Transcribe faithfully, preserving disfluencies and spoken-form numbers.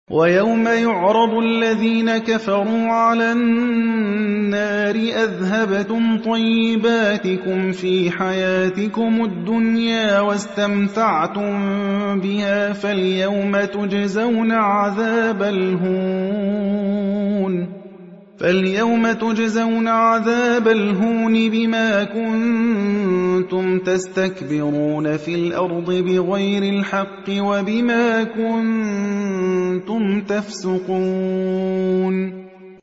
وَيَوْمَ يُعْرَضُ الَّذِينَ كَفَرُوا عَلَى النَّارِ أَذْهَبْتُمْ طَيِّبَاتِكُمْ فِي حَيَاتِكُمُ الدُّنْيَا وَاسْتَمْتَعْتُم بِهَا فَالْيَوْمَ تُجْزَوْنَ عَذَابَ الْهُونِ فَالْيَوْمَ تُجْزَوْنَ عَذَابَ الْهُونِ بِمَا كُنتُمْ تَسْتَكْبِرُونَ فِي الْأَرْضِ بِغَيْرِ الْحَقِّ وَبِمَا كُنتُمْ تَفْسُقُونَ